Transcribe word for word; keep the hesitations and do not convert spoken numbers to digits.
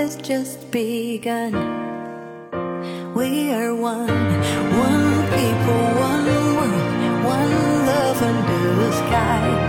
has just begun. We are one, one people, one world, one love under the sky.